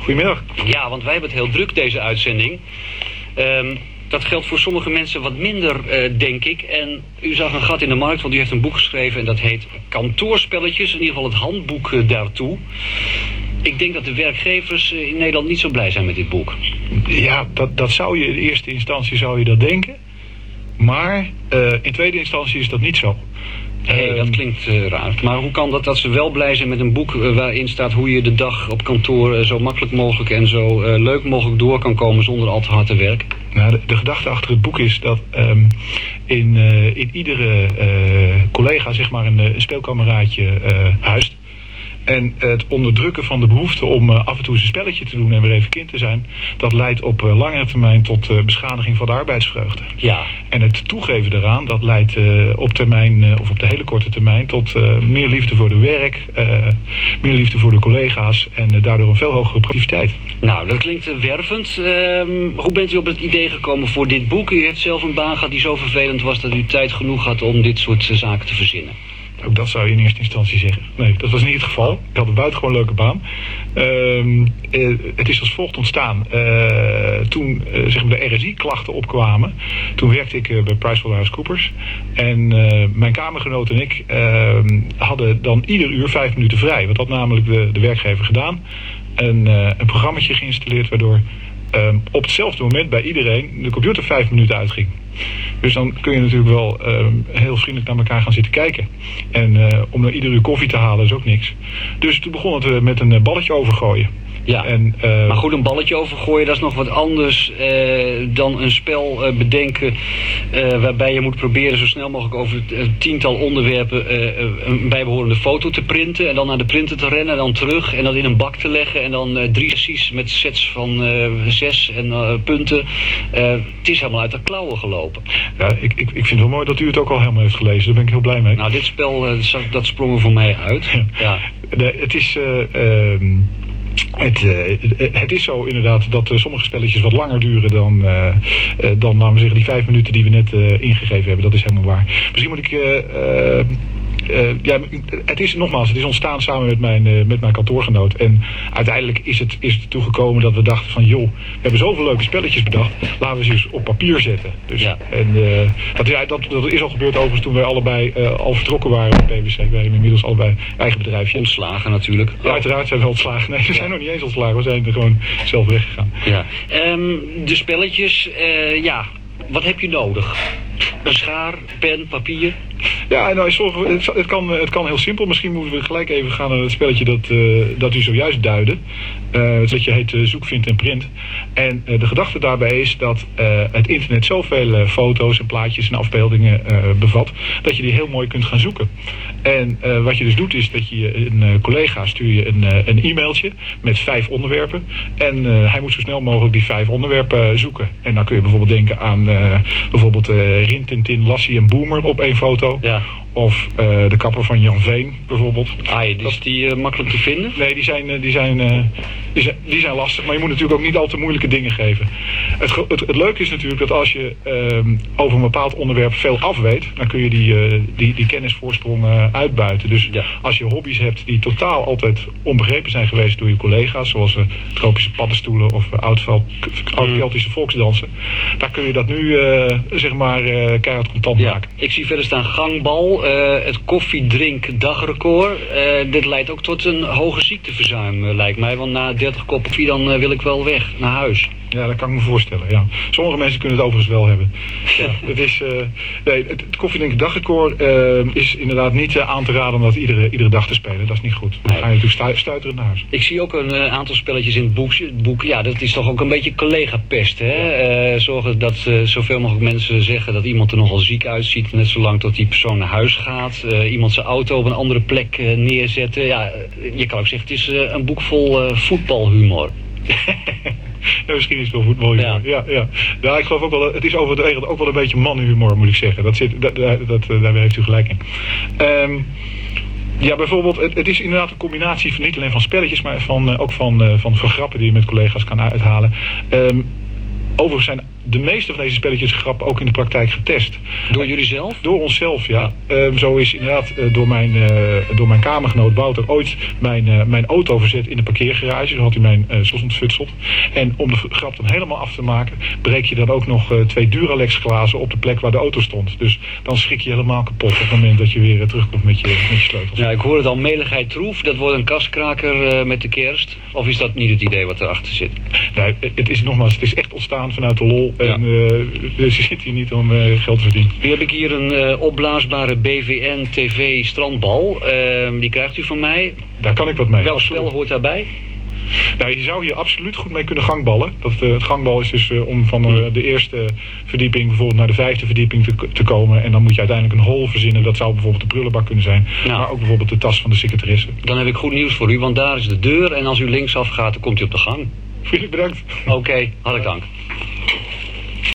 Goedemiddag. Ja, want wij hebben het heel druk deze uitzending. Dat geldt voor sommige mensen wat minder, denk ik. En u zag een gat in de markt, want u heeft een boek geschreven en dat heet Kantoorspelletjes. In ieder geval het handboek daartoe. Ik denk dat de werkgevers in Nederland niet zo blij zijn met dit boek. Ja, dat zou je in eerste instantie zou je dat denken. Maar in tweede instantie is dat niet zo. Dat klinkt raar. Maar hoe kan dat ze wel blij zijn met een boek waarin staat hoe je de dag op kantoor zo makkelijk mogelijk en zo leuk mogelijk door kan komen zonder al te hard te werken? Nou, de gedachte achter het boek is dat in iedere collega zeg maar een speelkameraadje huist. En het onderdrukken van de behoefte om af en toe eens een spelletje te doen en weer even kind te zijn, dat leidt op langere termijn tot beschadiging van de arbeidsvreugde. Ja. En het toegeven daaraan, dat leidt op termijn, of op de hele korte termijn, tot meer liefde voor de werk, meer liefde voor de collega's en daardoor een veel hogere productiviteit. Nou, dat klinkt wervend. Hoe bent u op het idee gekomen voor dit boek? U heeft zelf een baan gehad die zo vervelend was dat u tijd genoeg had om dit soort zaken te verzinnen. Ook dat zou je in eerste instantie zeggen. Nee, dat was niet het geval. Ik had een buitengewoon leuke baan. Het is als volgt ontstaan. Toen zeg maar de RSI-klachten opkwamen, toen werkte ik bij PricewaterhouseCoopers. En mijn kamergenoot en ik hadden dan ieder uur 5 minuten vrij. Wat had namelijk de werkgever gedaan. Een programmaatje geïnstalleerd waardoor op hetzelfde moment bij iedereen de computer 5 minuten uitging. Dus dan kun je natuurlijk wel heel vriendelijk naar elkaar gaan zitten kijken. En om dan ieder uur koffie te halen is ook niks. Dus toen begon het met een balletje overgooien. Ja, maar goed, een balletje overgooien, dat is nog wat anders dan een spel bedenken waarbij je moet proberen zo snel mogelijk over een tiental onderwerpen een bijbehorende foto te printen en dan naar de printer te rennen en dan terug en dat in een bak te leggen en dan 3 sessies met sets van 6 en punten. Het is helemaal uit de klauwen gelopen. Ja, ik vind het wel mooi dat u het ook al helemaal heeft gelezen, daar ben ik heel blij mee. Nou, dit spel, dat sprong er voor mij uit. Ja. Het is... Het is zo inderdaad dat sommige spelletjes wat langer duren dan laten we zeggen, die 5 minuten die we net ingegeven hebben. Dat is helemaal waar. Misschien moet ik... het is ontstaan samen met mijn kantoorgenoot. En uiteindelijk is het ertoe gekomen dat we dachten van joh, we hebben zoveel leuke spelletjes bedacht. Laten we ze eens op papier zetten. Dus, ja. En dat is al gebeurd overigens toen wij allebei al vertrokken waren bij PwC. Wij hebben inmiddels allebei eigen bedrijfje. Ontslagen natuurlijk. Ja, uiteraard zijn we ontslagen. Nee, we zijn nog niet eens ontslagen. We zijn er gewoon zelf weggegaan. Ja. De spelletjes, wat heb je nodig? Een schaar, pen, papier? Ja, nou, het kan heel simpel. Misschien moeten we gelijk even gaan naar het spelletje dat u zojuist duidde. Het spelletje heet Zoek, Vind en Print. En de gedachte daarbij is dat het internet zoveel foto's en plaatjes en afbeeldingen bevat, dat je die heel mooi kunt gaan zoeken. En wat je dus doet is dat je een collega stuur je een e-mailtje met 5 onderwerpen. En hij moet zo snel mogelijk die 5 onderwerpen zoeken. En dan kun je bijvoorbeeld denken aan bijvoorbeeld Rin, Tintin, Lassie en Boomer op 1 foto. Ja. Of de kapper van Jan Veen bijvoorbeeld. Is die makkelijk te vinden? Nee, die zijn lastig. Maar je moet natuurlijk ook niet al te moeilijke dingen geven. Het leuke is natuurlijk dat als je over een bepaald onderwerp veel afweet, dan kun je die kennisvoorsprong uitbuiten. Dus als je hobby's hebt die totaal altijd onbegrepen zijn geweest door je collega's, zoals tropische paddenstoelen of oud-Keltische volksdansen, dan kun je dat nu keihard contant maken. Ik zie verder staan gangbal. Het koffiedrink dagrecord. Dit leidt ook tot een hoge ziekteverzuim, lijkt mij. Want na 30 kop koffie dan wil ik wel weg naar huis. Ja, dat kan ik me voorstellen. Ja. Sommige mensen kunnen het overigens wel hebben. Ja, het koffiedrinken dagrecord is inderdaad niet aan te raden om dat iedere dag te spelen. Dat is niet goed. Dan ga je natuurlijk stuiteren naar huis. Ik zie ook een aantal spelletjes in het boek. Ja, dat is toch ook een beetje collega-pest, hè? Ja. Zorgen dat zoveel mogelijk mensen zeggen dat iemand er nogal ziek uitziet. Net zolang tot die persoon naar huis gaat. Iemand zijn auto op een andere plek neerzetten. Ja, je kan ook zeggen, het is een boek vol voetbalhumor. Ja, misschien is het wel voetbalhumor. Ja, ik geloof ook wel, het is over de regel ook wel een beetje mannenhumor, moet ik zeggen. Daar heeft u gelijk in. Ja, bijvoorbeeld, het is inderdaad een combinatie van niet alleen van spelletjes, maar ook van grappen die je met collega's kan uithalen. Overigens zijn de meeste van deze spelletjes grappen ook in de praktijk getest. Door jullie zelf? Door onszelf, ja. Zo is inderdaad door mijn kamergenoot Wouter ooit mijn auto verzet in de parkeergarage. Zo had hij mijn sos ontfutseld. En om de grap dan helemaal af te maken, breek je dan ook nog 2 Duralex glazen op de plek waar de auto stond. Dus dan schrik je helemaal kapot op het moment dat je weer terugkomt met je sleutels. Ja, ik hoor het al, meligheid troef. Dat wordt een kaskraker met de kerst. Of is dat niet het idee wat erachter zit? Nee, het is echt ontstaan vanuit de lol. Ja. En dus je zit hier niet om geld te verdienen. Nu heb ik hier een opblaasbare BVN TV strandbal. Die krijgt u van mij. Daar kan ik wat mee. Welk spel hoort daarbij? Nou, je zou hier absoluut goed mee kunnen gangballen. Het gangbal is dus om van de eerste verdieping bijvoorbeeld naar de 5e verdieping te komen. En dan moet je uiteindelijk een hol verzinnen. Dat zou bijvoorbeeld de prullenbak kunnen zijn. Nou, maar ook bijvoorbeeld de tas van de secretaresse. Dan heb ik goed nieuws voor u, want daar is de deur. En als u linksaf gaat, dan komt u op de gang. Vriendelijk bedankt. Oké, hartelijk dank.